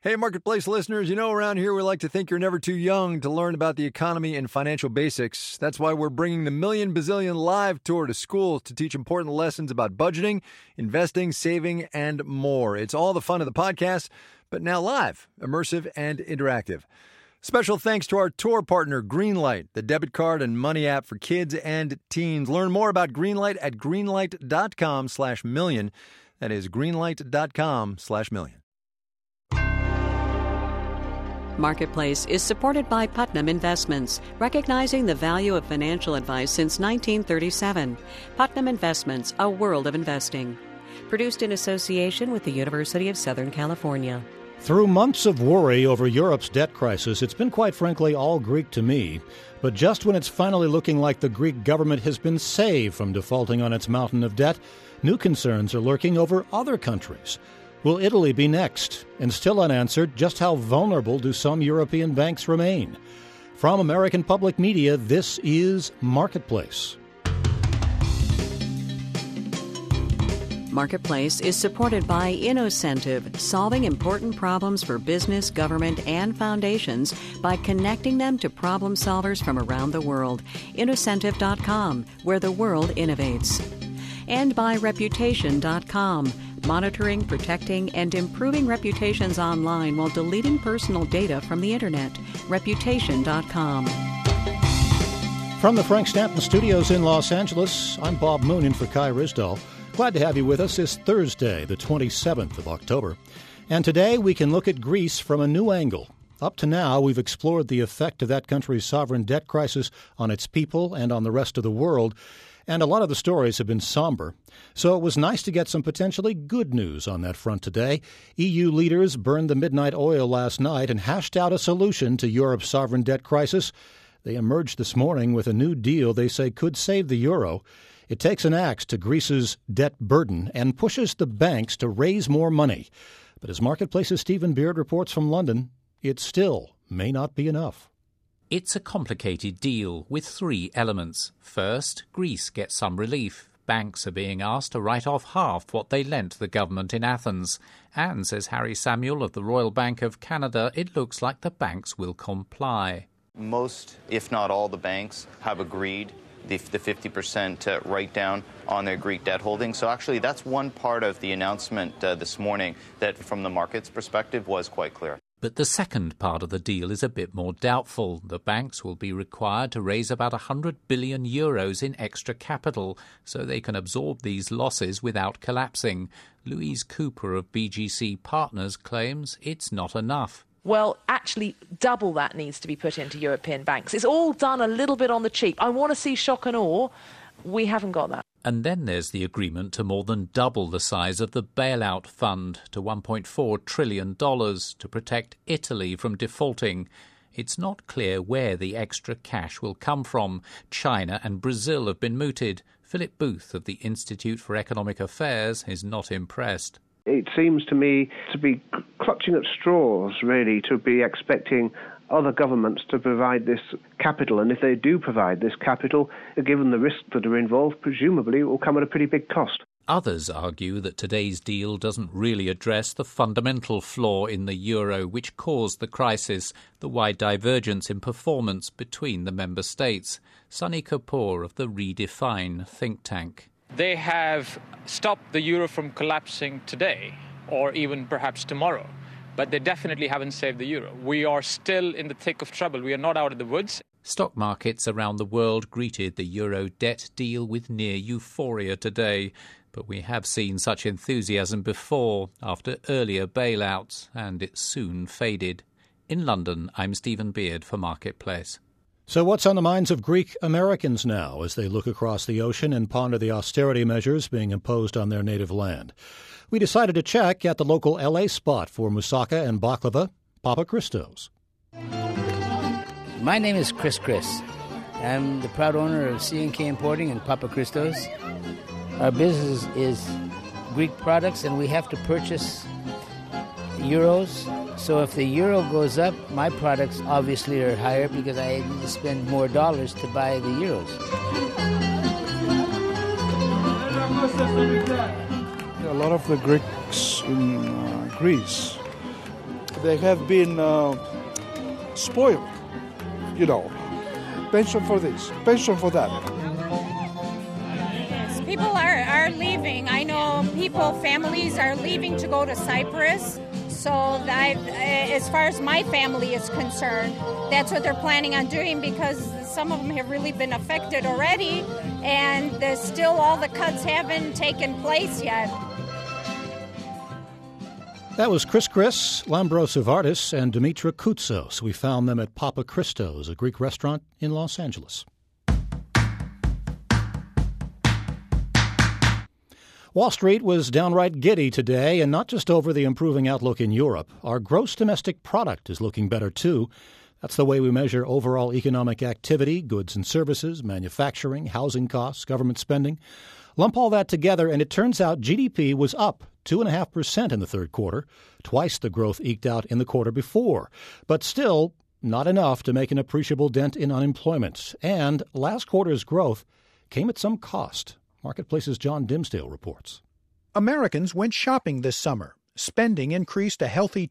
Hey, Marketplace listeners, around here we like to think you're never too young to learn about the economy and financial basics. That's why we're bringing the Million Bazillion Live Tour to schools to teach important lessons about budgeting, investing, saving, and more. It's all the fun of the podcast, but now live, immersive, and interactive. Special thanks to our tour partner, Greenlight, the debit card and money app for kids and teens. Learn more about Greenlight at greenlight.com/million. That is greenlight.com/million. Marketplace is supported by Putnam Investments, recognizing the value of financial advice since 1937. Putnam Investments, a world of investing. Produced in association with the University of Southern California. Through months of worry over Europe's debt crisis, it's been quite frankly all Greek to me. But just when it's finally looking like the Greek government has been saved from defaulting on its mountain of debt, new concerns are lurking over other countries. Will Italy be next? And still unanswered, just how vulnerable do some European banks remain? From American Public Media, this is Marketplace. Marketplace is supported by Innocentive, solving important problems for business, government, and foundations by connecting them to problem solvers from around the world. Innocentive.com, where the world innovates. And by Reputation.com, monitoring, protecting, and improving reputations online while deleting personal data from the Internet. Reputation.com. From the Frank Stanton Studios in Los Angeles, I'm Bob Moon in for Kai Risdall. Glad to have you with us this Thursday, the 27th of October. And today we can look at Greece from a new angle. Up to now, we've explored the effect of that country's sovereign debt crisis on its people and on the rest of the world. And a lot of the stories have been somber. So it was nice to get some potentially good news on that front today. EU leaders burned the midnight oil last night and hashed out a solution to Europe's sovereign debt crisis. They emerged this morning with a new deal they say could save the euro. It takes an axe to Greece's debt burden and pushes the banks to raise more money. But as Marketplace's Stephen Beard reports from London, it still may not be enough. It's a complicated deal with three elements. First, Greece gets some relief. Banks are being asked to write off half what they lent the government in Athens. And, says Harry Samuel of the Royal Bank of Canada, it looks like the banks will comply. Most, if not all, the banks have agreed the 50% write-down on their Greek debt holdings. So actually, that's one part of the announcement this morning that, from the market's perspective, was quite clear. But the second part of the deal is a bit more doubtful. The banks will be required to raise about 100 billion euros in extra capital so they can absorb these losses without collapsing. Louise Cooper of BGC Partners claims it's not enough. Well, actually, double that needs to be put into European banks. It's all done a little bit on the cheap. I want to see shock and awe. We haven't got that. And then there's the agreement to more than double the size of the bailout fund to $1.4 trillion to protect Italy from defaulting. It's not clear where the extra cash will come from. China and Brazil have been mooted. Philip Booth of the Institute for Economic Affairs is not impressed. It seems to me to be clutching at straws, really, to be expecting other governments to provide this capital. And if they do provide this capital, given the risks that are involved, presumably it will come at a pretty big cost. Others argue that today's deal doesn't really address the fundamental flaw in the euro which caused the crisis, the wide divergence in performance between the member states. Sunny Kapoor of the Redefine think tank. They have stopped the euro from collapsing today, or even perhaps tomorrow. But they definitely haven't saved the euro. We are still in the thick of trouble. We are not out of the woods. Stock markets around the world greeted the euro debt deal with near euphoria today. But we have seen such enthusiasm before, after earlier bailouts, and it soon faded. In London, I'm Stephen Beard for Marketplace. So what's on the minds of Greek Americans now as they look across the ocean and ponder the austerity measures being imposed on their native land? We decided to check at the local L.A. spot for moussaka and baklava, Papa Christos. My name is Chris. I'm the proud owner of C&K Importing and Papa Christos. Our business is Greek products, and we have to purchase euros. So if the euro goes up, my products obviously are higher because I need to spend more dollars to buy the euros. A lot of the Greeks in Greece, They have been spoiled, pension for this, pension for that. Yes, people are leaving. I know families are leaving to go to Cyprus. So as far as my family is concerned, that's what they're planning on doing, because some of them have really been affected already, and still all the cuts haven't taken place yet. That was Chris, Lambros Ivardis, and Dimitra Koutsos. We found them at Papa Christos, a Greek restaurant in Los Angeles. Wall Street was downright giddy today, and not just over the improving outlook in Europe. Our gross domestic product is looking better, too. That's the way we measure overall economic activity, goods and services, manufacturing, housing costs, government spending. Lump all that together, and it turns out GDP was up 2.5% in the third quarter, twice the growth eked out in the quarter before. But still, not enough to make an appreciable dent in unemployment. And last quarter's growth came at some cost. Marketplace's John Dimsdale reports. Americans went shopping this summer. Spending increased a healthy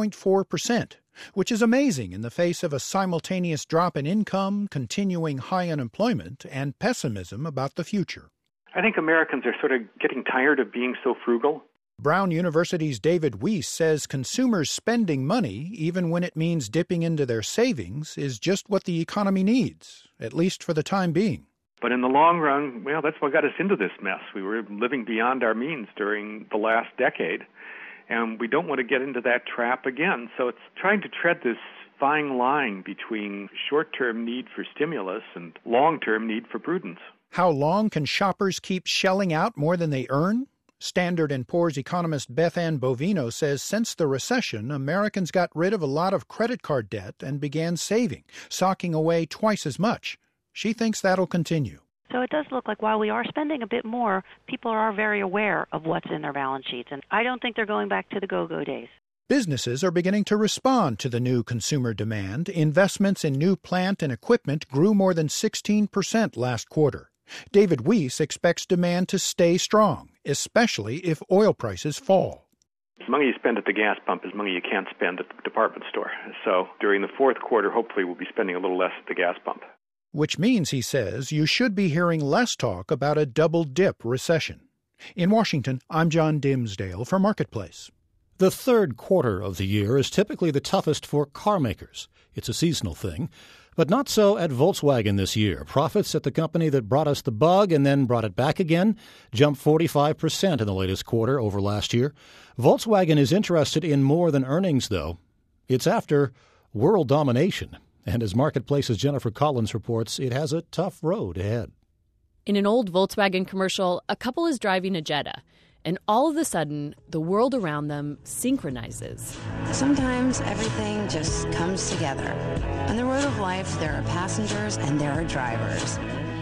2.4%, which is amazing in the face of a simultaneous drop in income, continuing high unemployment, and pessimism about the future. I think Americans are sort of getting tired of being so frugal. Brown University's David Weiss says consumers spending money, even when it means dipping into their savings, is just what the economy needs, at least for the time being. But in the long run, well, that's what got us into this mess. We were living beyond our means during the last decade, and we don't want to get into that trap again. So it's trying to tread this fine line between short-term need for stimulus and long-term need for prudence. How long can shoppers keep shelling out more than they earn? Standard & Poor's economist Beth Ann Bovino says since the recession, Americans got rid of a lot of credit card debt and began saving, socking away twice as much. She thinks that'll continue. So it does look like while we are spending a bit more, people are very aware of what's in their balance sheets, and I don't think they're going back to the go-go days. Businesses are beginning to respond to the new consumer demand. Investments in new plant and equipment grew more than 16% last quarter. David Weiss expects demand to stay strong, especially if oil prices fall. Money you spend at the gas pump is money you can't spend at the department store. So during the fourth quarter, hopefully we'll be spending a little less at the gas pump. Which means, he says, you should be hearing less talk about a double-dip recession. In Washington, I'm John Dimsdale for Marketplace. The third quarter of the year is typically the toughest for car makers. It's a seasonal thing. But not so at Volkswagen this year. Profits at the company that brought us the bug and then brought it back again jumped 45% in the latest quarter over last year. Volkswagen is interested in more than earnings, though. It's after world domination. And as Marketplace's Jennifer Collins reports, it has a tough road ahead. In an old Volkswagen commercial, a couple is driving a Jetta, and all of a sudden, the world around them synchronizes. Sometimes everything just comes together. On the road of life, there are passengers and there are drivers.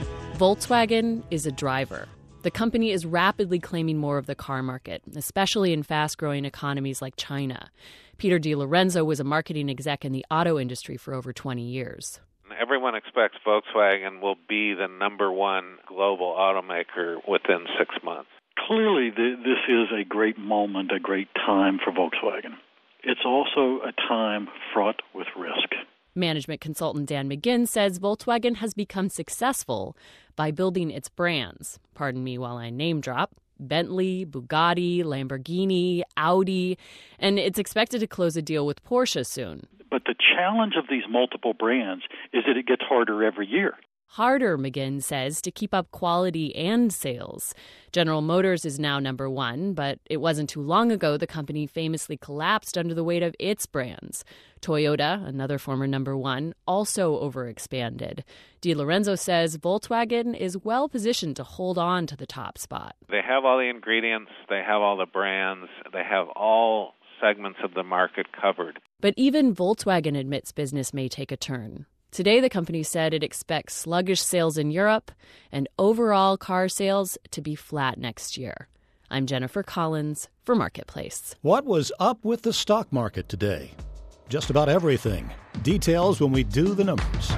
Volkswagen is a driver. The company is rapidly claiming more of the car market, especially in fast-growing economies like China. Peter DiLorenzo was a marketing exec in the auto industry for over 20 years. Everyone expects Volkswagen will be the number one global automaker within 6 months. Clearly, this is a great moment, a great time for Volkswagen. It's also a time fraught with risk. Management consultant Dan McGinn says Volkswagen has become successful by building its brands. Pardon me while I name drop. Bentley, Bugatti, Lamborghini, Audi, and it's expected to close a deal with Porsche soon. But the challenge of these multiple brands is that it gets harder every year. Harder, McGinn says, to keep up quality and sales. General Motors is now number one, but it wasn't too long ago the company famously collapsed under the weight of its brands. Toyota, another former number one, also overexpanded. DiLorenzo says Volkswagen is well positioned to hold on to the top spot. They have all the ingredients, they have all the brands, they have all segments of the market covered. But even Volkswagen admits business may take a turn. Today, the company said it expects sluggish sales in Europe and overall car sales to be flat next year. I'm Jennifer Collins for Marketplace. What was up with the stock market today? Just about everything. Details when we do the numbers.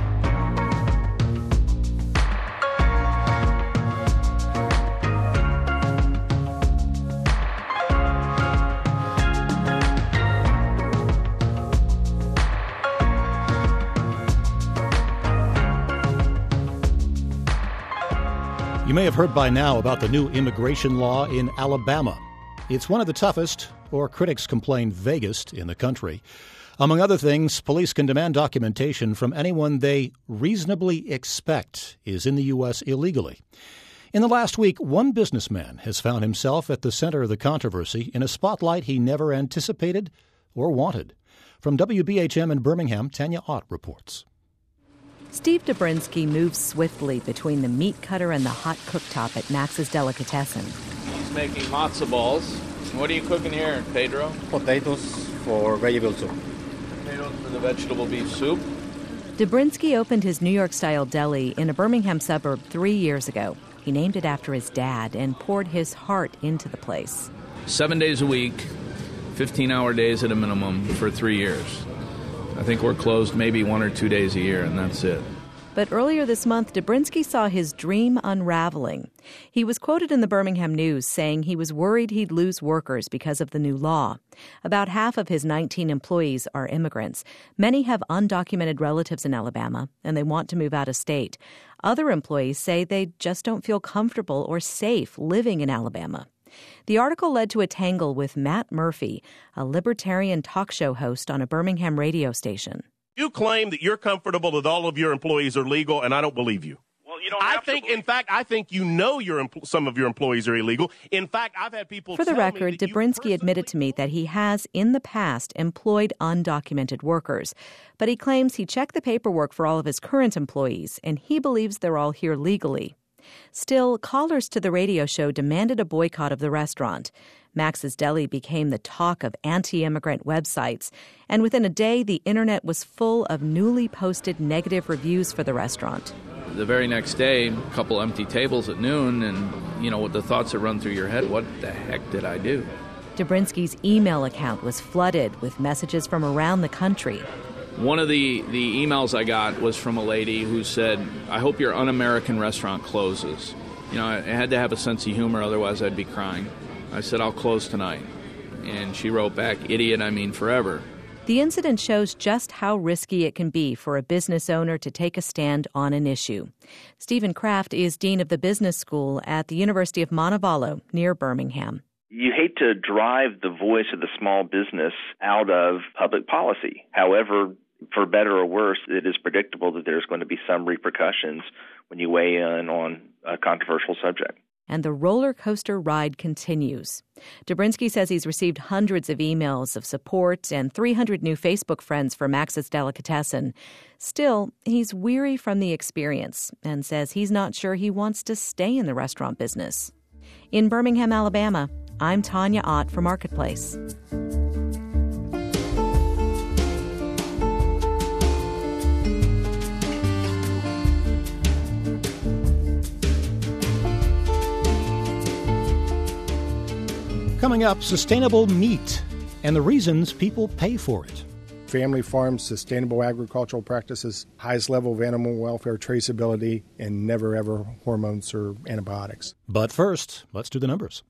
You may have heard by now about the new immigration law in Alabama. It's one of the toughest, or critics complain vaguest, in the country. Among other things, police can demand documentation from anyone they reasonably expect is in the U.S. illegally. In the last week, one businessman has found himself at the center of the controversy in a spotlight he never anticipated or wanted. From WBHM in Birmingham, Tanya Ott reports. Steve Dobrinsky moves swiftly between the meat cutter and the hot cooktop at Max's Delicatessen. He's making matzo balls. What are you cooking here, Pedro? Potatoes for vegetable soup. Potatoes for the vegetable beef soup. Dobrinsky opened his New York-style deli in a Birmingham suburb 3 years ago. He named it after his dad and poured his heart into the place. 7 days a week, 15-hour days at a minimum for 3 years. I think we're closed maybe 1 or 2 days a year, and that's it. But earlier this month, Dobrinsky saw his dream unraveling. He was quoted in the Birmingham News saying he was worried he'd lose workers because of the new law. About half of his 19 employees are immigrants. Many have undocumented relatives in Alabama, and they want to move out of state. Other employees say they just don't feel comfortable or safe living in Alabama. The article led to a tangle with Matt Murphy, a libertarian talk show host on a Birmingham radio station. You claim that you're comfortable that all of your employees are legal, and I don't believe you. Well, you don't have to. In fact, I think you know some of your employees are illegal. In fact, I've had people For the record, Dobrinsky admitted to me that he has, in the past, employed undocumented workers. But he claims he checked the paperwork for all of his current employees, and he believes they're all here legally. Still, callers to the radio show demanded a boycott of the restaurant. Max's Deli became the talk of anti-immigrant websites, and within a day, the internet was full of newly posted negative reviews for the restaurant. The very next day, a couple empty tables at noon, and, with the thoughts that run through your head, what the heck did I do? Dobrinsky's email account was flooded with messages from around the country. One of the emails I got was from a lady who said, I hope your un-American restaurant closes. I had to have a sense of humor, otherwise I'd be crying. I said, I'll close tonight. And she wrote back, idiot, I mean forever. The incident shows just how risky it can be for a business owner to take a stand on an issue. Stephen Kraft is dean of the business school at the University of Montevallo near Birmingham. You hate to drive the voice of the small business out of public policy. However, for better or worse, it is predictable that there's going to be some repercussions when you weigh in on a controversial subject. And the roller coaster ride continues. Dobrinsky says he's received hundreds of emails of support and 300 new Facebook friends for Max's Delicatessen. Still, he's weary from the experience and says he's not sure he wants to stay in the restaurant business. In Birmingham, Alabama, I'm Tanya Ott for Marketplace. Coming up, sustainable meat and the reasons people pay for it. Family farms, sustainable agricultural practices, highest level of animal welfare, traceability, and never ever hormones or antibiotics. But first, let's do the numbers.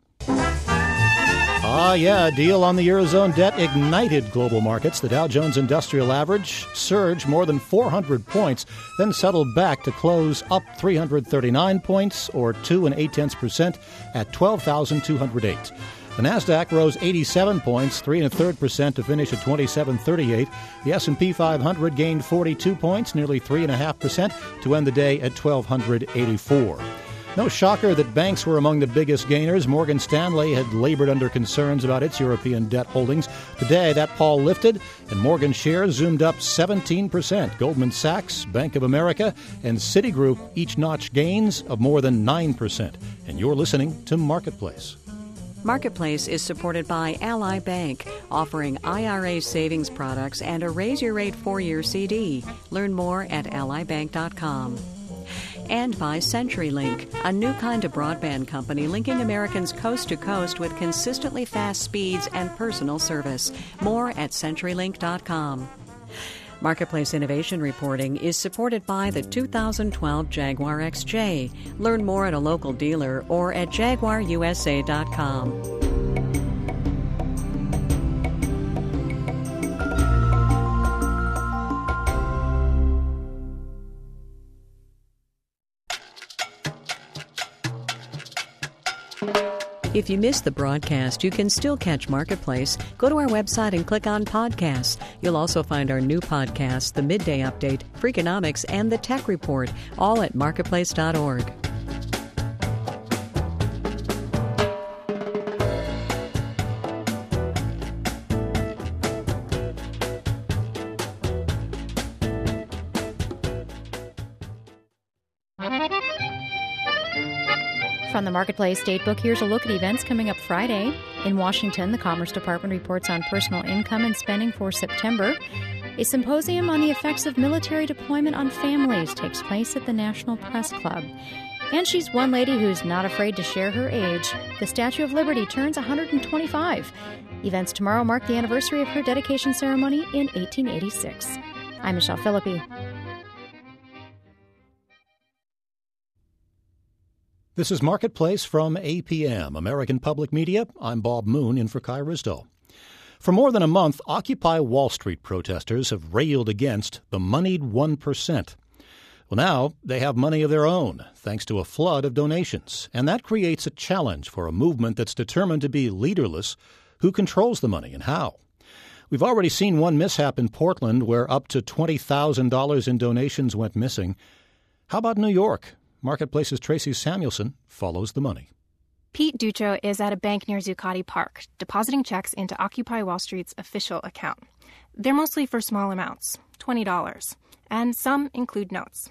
A deal on the Eurozone debt ignited global markets. The Dow Jones Industrial Average surged more than 400 points, then settled back to close up 339 points, or 2.8% at 12,208. The Nasdaq rose 87 points, 3 1/3% to finish at 2738. The S&P 500 gained 42 points, nearly 3.5% to end the day at 1,284. No shocker that banks were among the biggest gainers. Morgan Stanley had labored under concerns about its European debt holdings. Today, that pall lifted, and Morgan shares zoomed up 17%. Goldman Sachs, Bank of America, and Citigroup each notched gains of more than 9%. And you're listening to Marketplace. Marketplace is supported by Ally Bank, offering IRA savings products and a raise-your-rate 4-year CD. Learn more at allybank.com. And by CenturyLink, a new kind of broadband company linking Americans coast to coast with consistently fast speeds and personal service. More at CenturyLink.com. Marketplace Innovation Reporting is supported by the 2012 Jaguar XJ. Learn more at a local dealer or at jaguarusa.com. If you missed the broadcast, you can still catch Marketplace. Go to our website and click on podcasts. You'll also find our new podcasts, The Midday Update, Freakonomics, and The Tech Report, all at marketplace.org. From the Marketplace Datebook, here's a look at events coming up Friday. In Washington, the Commerce Department reports on personal income and spending for September. A symposium on the effects of military deployment on families takes place at the National Press Club. And she's one lady who's not afraid to share her age. The Statue of Liberty turns 125. Events tomorrow mark the anniversary of her dedication ceremony in 1886. I'm Michelle Philippi. This is Marketplace from APM, American Public Media. I'm Bob Moon in for Kai Risdall. For more than a month, Occupy Wall Street protesters have railed against the moneyed 1%. Well, now they have money of their own, thanks to a flood of donations. And that creates a challenge for a movement that's determined to be leaderless. Who controls the money and how? We've already seen one mishap in Portland where up to $20,000 in donations went missing. How about New York? Marketplace's Tracy Samuelson follows the money. Pete Dutro is at a bank near Zuccotti Park, depositing checks into Occupy Wall Street's official account. They're mostly for small amounts, $20, and some include notes.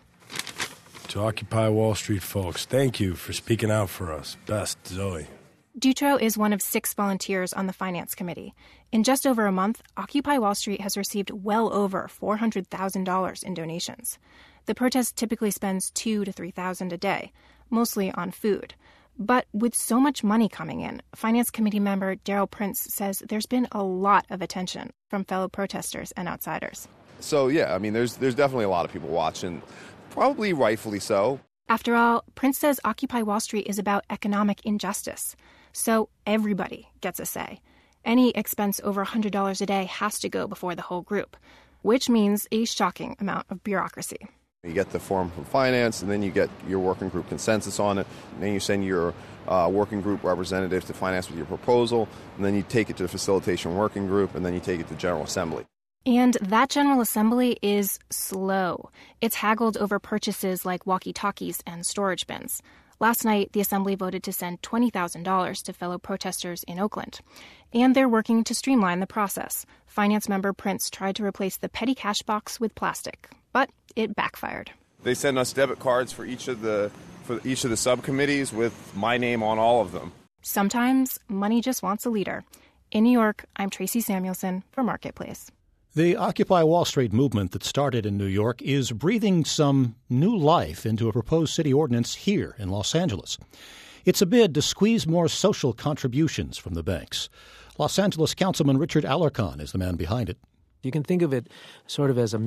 To Occupy Wall Street folks, thank you for speaking out for us. Best, Zoe. Dutro is one of 6 volunteers on the Finance Committee. In just over a month, Occupy Wall Street has received well over $400,000 in donations. The protest typically spends $2,000 to $3,000 a day, mostly on food. But with so much money coming in, Finance Committee member Daryl Prince says there's been a lot of attention from fellow protesters and outsiders. So, yeah, I mean, there's definitely a lot of people watching, probably rightfully so. After all, Prince says Occupy Wall Street is about economic injustice. So everybody gets a say. Any expense over $100 a day has to go before the whole group, which means a shocking amount of bureaucracy. You get the form from finance, and then you get your working group consensus on it. And then you send your working group representative to finance with your proposal, and then you take it to the facilitation working group, and then you take it to General Assembly. And that General Assembly is slow. It's haggled over purchases like walkie-talkies and storage bins. Last night, the Assembly voted to send $20,000 to fellow protesters in Oakland. And they're working to streamline the process. Finance member Prince tried to replace the petty cash box with plastic, but it backfired. They send us debit cards for each of the subcommittees with my name on all of them. Sometimes money just wants a leader. In New York, I'm Tracy Samuelson for Marketplace. The Occupy Wall Street movement that started in New York is breathing some new life into a proposed city ordinance here in Los Angeles. It's a bid to squeeze more social contributions from the banks. Los Angeles Councilman Richard Alarcon is the man behind it. You can think of it sort of as a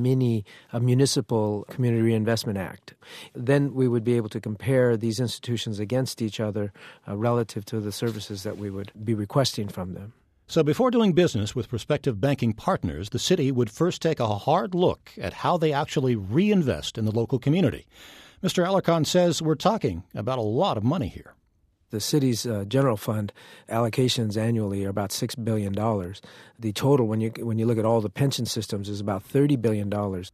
municipal community reinvestment act. Then we would be able to compare these institutions against each other relative to the services that we would be requesting from them. So before doing business with prospective banking partners, the city would first take a hard look at how they actually reinvest in the local community. Mr. Alarcon says we're talking about a lot of money here. The city's general fund allocations annually are about $6 billion. The total, when you look at all the pension systems, is about $30 billion.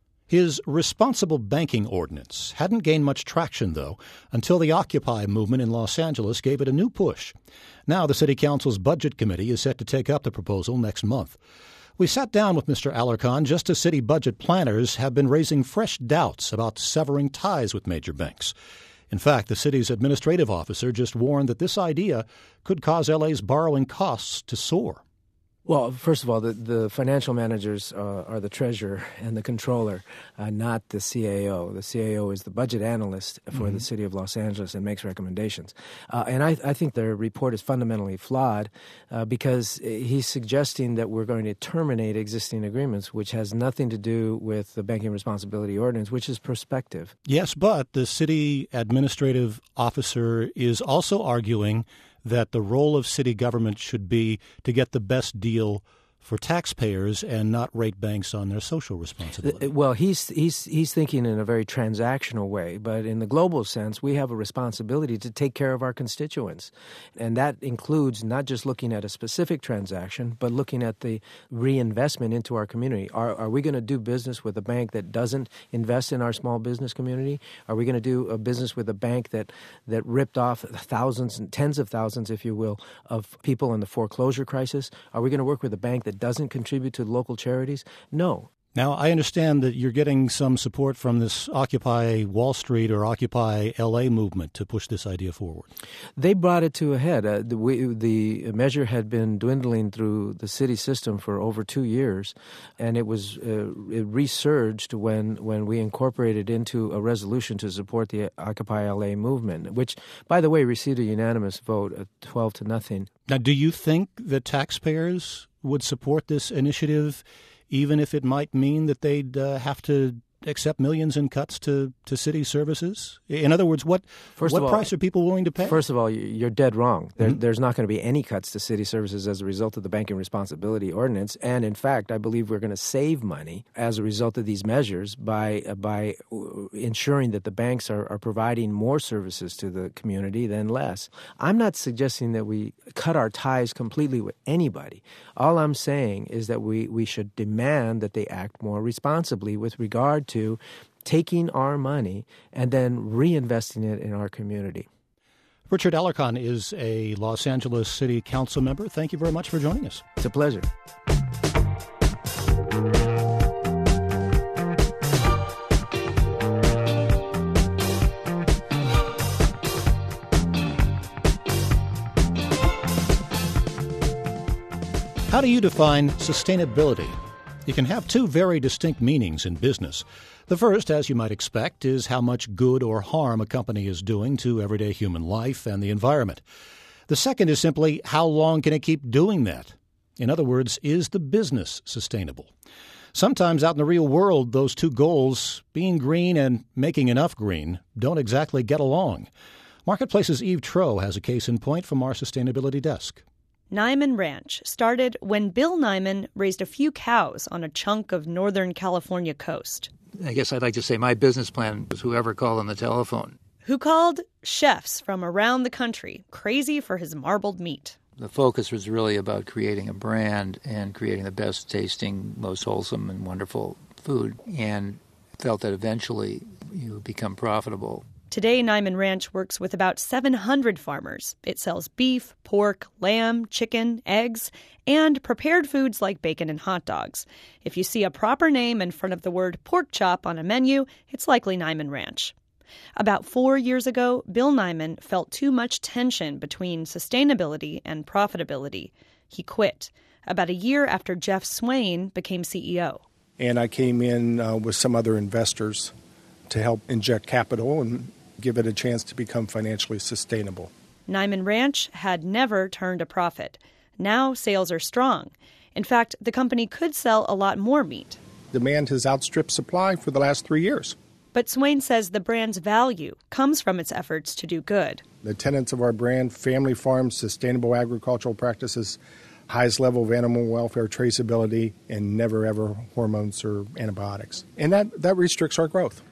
His responsible banking ordinance hadn't gained much traction, though, until the Occupy movement in Los Angeles gave it a new push. Now the City Council's Budget Committee is set to take up the proposal next month. We sat down with Mr. Alarcon just as city budget planners have been raising fresh doubts about severing ties with major banks. In fact, the city's administrative officer just warned that this idea could cause LA's borrowing costs to soar. Well, first of all, the financial managers are the treasurer and the controller, not the CAO. The CAO is the budget analyst for the city of Los Angeles and makes recommendations. And I think their report is fundamentally flawed because he's suggesting that we're going to terminate existing agreements, which has nothing to do with the Banking Responsibility Ordinance, which is prospective. Yes, but the city administrative officer is also arguing that the role of city government should be to get the best deal for taxpayers and not rate banks on their social responsibility. Well, he's thinking in a very transactional way, but in the global sense, we have a responsibility to take care of our constituents. And that includes not just looking at a specific transaction, but looking at the reinvestment into our community. Are we going to do business with a bank that doesn't invest in our small business community? Are we going to do a business with a bank that ripped off thousands and tens of thousands, if you will, of people in the foreclosure crisis? Are we going to work with a bank that doesn't contribute to local charities? No. Now, I understand that you're getting some support from this Occupy Wall Street or Occupy LA movement to push this idea forward. They brought it to a head. The measure had been dwindling through the city system for over 2 years, and it resurged when we incorporated into a resolution to support the Occupy LA movement, which, by the way, received a unanimous vote of 12-0. Now, do you think that taxpayers would support this initiative, even if it might mean that they'd have to accept millions in cuts to city services? In other words, what price are people willing to pay? First of all, you're dead wrong. There's not going to be any cuts to city services as a result of the Banking Responsibility Ordinance. And in fact, I believe we're going to save money as a result of these measures by ensuring that the banks are providing more services to the community than less. I'm not suggesting that we cut our ties completely with anybody. All I'm saying is that we should demand that they act more responsibly with regard to taking our money and then reinvesting it in our community. Richard Alarcon is a Los Angeles City Council member. Thank you very much for joining us. It's a pleasure. How do you define sustainability? You can have two very distinct meanings in business. The first, as you might expect, is how much good or harm a company is doing to everyday human life and the environment. The second is simply how long can it keep doing that? In other words, is the business sustainable? Sometimes out in the real world, those two goals, being green and making enough green, don't exactly get along. Marketplace's Eve Troeh has a case in point from our sustainability desk. Niman Ranch started when Bill Niman raised a few cows on a chunk of Northern California coast. I guess I'd like to say my business plan was whoever called on the telephone. Who called? Chefs from around the country, crazy for his marbled meat. The focus was really about creating a brand and creating the best tasting, most wholesome and wonderful food, and felt that eventually you would become profitable. Today, Niman Ranch works with about 700 farmers. It sells beef, pork, lamb, chicken, eggs, and prepared foods like bacon and hot dogs. If you see a proper name in front of the word pork chop on a menu, it's likely Niman Ranch. About 4 years ago, Bill Niman felt too much tension between sustainability and profitability. He quit about a year after Jeff Swain became CEO. And I came in with some other investors to help inject capital and give it a chance to become financially sustainable. Niman Ranch had never turned a profit. Now sales are strong. In fact, the company could sell a lot more meat. Demand has outstripped supply for the last 3 years. But Swain says the brand's value comes from its efforts to do good. The tenets of our brand, family farms, sustainable agricultural practices, highest level of animal welfare traceability, and never ever hormones or antibiotics. And that restricts our growth.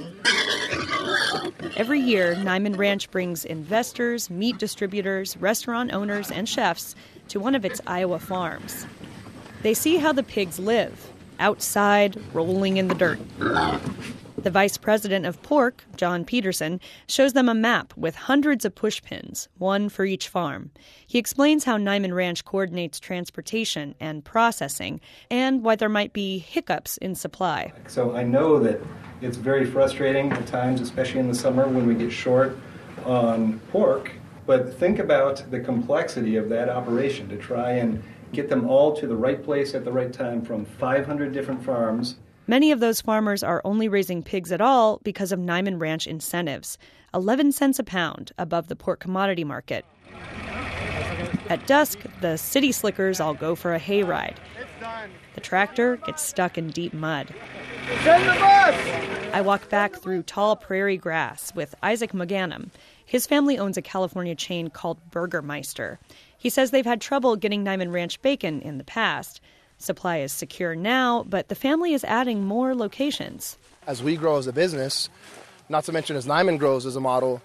Every year, Niman Ranch brings investors, meat distributors, restaurant owners, and chefs to one of its Iowa farms. They see how the pigs live, outside, rolling in the dirt. The vice president of pork, John Peterson, shows them a map with hundreds of push pins, one for each farm. He explains how Niman Ranch coordinates transportation and processing and why there might be hiccups in supply. So I know that it's very frustrating at times, especially in the summer when we get short on pork. But think about the complexity of that operation to try and get them all to the right place at the right time from 500 different farms. Many of those farmers are only raising pigs at all because of Niman Ranch incentives, 11 cents a pound above the pork commodity market. At dusk, the city slickers all go for a hayride. The tractor gets stuck in deep mud. Send the bus! I walk back through tall prairie grass with Isaac McGanum. His family owns a California chain called Burgermeister. He says they've had trouble getting Niman Ranch bacon in the past. Supply is secure now, but the family is adding more locations. As we grow as a business, not to mention as Niman grows as a model,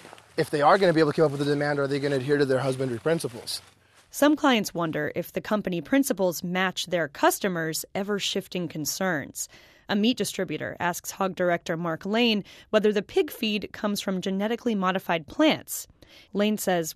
if they are going to be able to keep up with the demand, are they going to adhere to their husbandry principles? Some clients wonder if the company principles match their customers' ever-shifting concerns. A meat distributor asks hog director Mark Lane whether the pig feed comes from genetically modified plants. Lane says,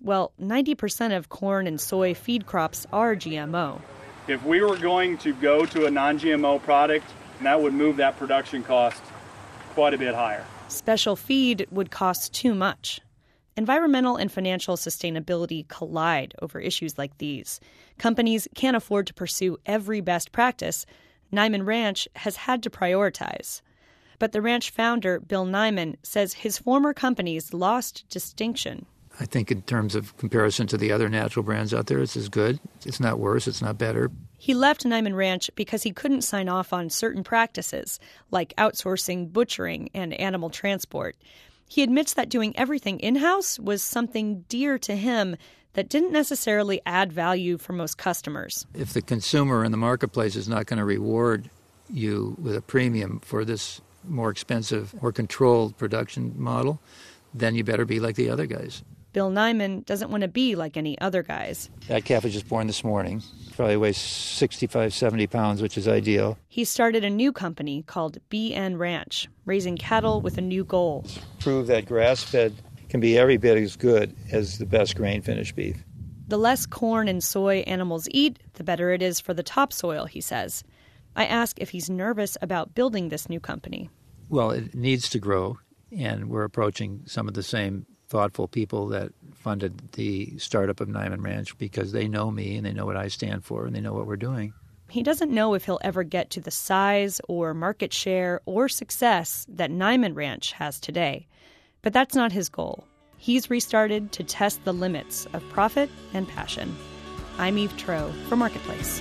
90% of corn and soy feed crops are GMO. If we were going to go to a non-GMO product, that would move that production cost quite a bit higher. Special feed would cost too much. Environmental and financial sustainability collide over issues like these. Companies can't afford to pursue every best practice. Niman Ranch has had to prioritize. But the ranch founder, Bill Niman, says his former companies lost distinction. I think in terms of comparison to the other natural brands out there, it's as good. It's not worse. It's not better. He left Niman Ranch because he couldn't sign off on certain practices, like outsourcing butchering and animal transport. He admits that doing everything in-house was something dear to him that didn't necessarily add value for most customers. If the consumer in the marketplace is not going to reward you with a premium for this more expensive or controlled production model, then you better be like the other guys. Bill Niman doesn't want to be like any other guys. That calf was just born this morning. Probably weighs 65, 70 pounds, which is ideal. He started a new company called BN Ranch, raising cattle with a new goal. Prove that grass-fed can be every bit as good as the best grain-finished beef. The less corn and soy animals eat, the better it is for the topsoil, he says. I ask if he's nervous about building this new company. Well, it needs to grow, and we're approaching some of the same thoughtful people that funded the startup of Niman Ranch because they know me and they know what I stand for and they know what we're doing. He doesn't know if he'll ever get to the size or market share or success that Niman Ranch has today. But that's not his goal. He's restarted to test the limits of profit and passion. I'm Eve Troeh for Marketplace.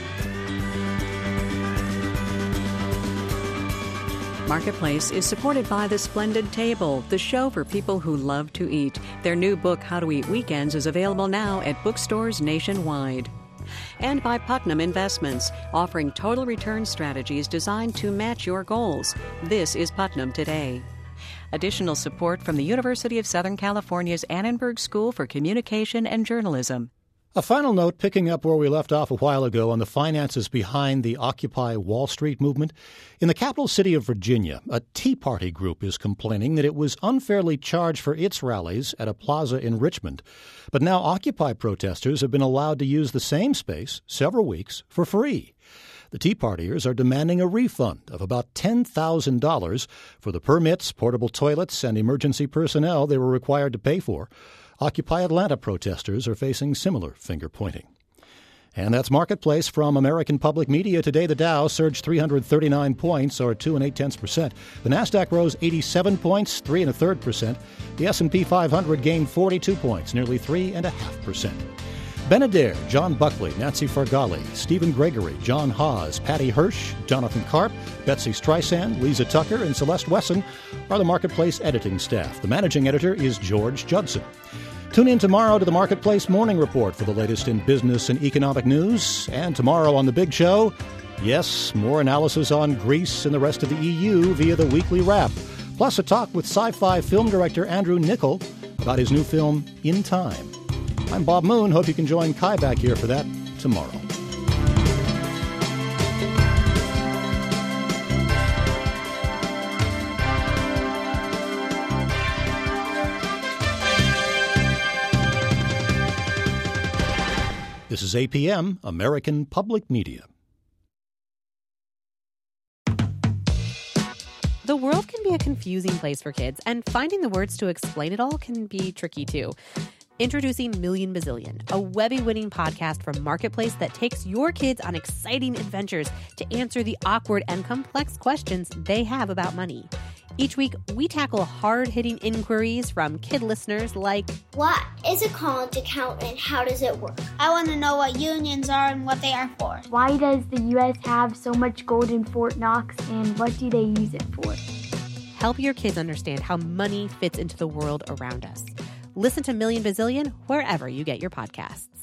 Marketplace is supported by The Splendid Table, the show for people who love to eat. Their new book, How to Eat Weekends, is available now at bookstores nationwide. And by Putnam Investments, offering total return strategies designed to match your goals. This is Putnam Today. Additional support from the University of Southern California's Annenberg School for Communication and Journalism. A final note, picking up where we left off a while ago on the finances behind the Occupy Wall Street movement. In the capital city of Virginia, a Tea Party group is complaining that it was unfairly charged for its rallies at a plaza in Richmond. But now Occupy protesters have been allowed to use the same space several weeks for free. The Tea Partiers are demanding a refund of about $10,000 for the permits, portable toilets, and emergency personnel they were required to pay for. Occupy Atlanta protesters are facing similar finger-pointing. And that's Marketplace from American Public Media. Today, the Dow surged 339 points, or 2.8%. The Nasdaq rose 87 points, 3 1/3%. The S&P 500 gained 42 points, nearly 3.5%. Benadair, John Buckley, Nancy Fargali, Stephen Gregory, John Haas, Patty Hirsch, Jonathan Karp, Betsy Streisand, Lisa Tucker, and Celeste Wesson are the Marketplace editing staff. The managing editor is George Judson. Tune in tomorrow to the Marketplace Morning Report for the latest in business and economic news. And tomorrow on The Big Show, yes, more analysis on Greece and the rest of the EU via the Weekly Wrap. Plus a talk with sci-fi film director Andrew Niccol about his new film, In Time. I'm Bob Moon. Hope you can join Kai back here for that tomorrow. This is APM, American Public Media. The world can be a confusing place for kids, and finding the words to explain it all can be tricky too. Introducing Million Bazillion, a Webby-winning podcast from Marketplace that takes your kids on exciting adventures to answer the awkward and complex questions they have about money. Each week, we tackle hard-hitting inquiries from kid listeners like, what is a college account and how does it work? I want to know what unions are and what they are for. Why does the U.S. have so much gold in Fort Knox and what do they use it for? Help your kids understand how money fits into the world around us. Listen to Million Bazillion wherever you get your podcasts.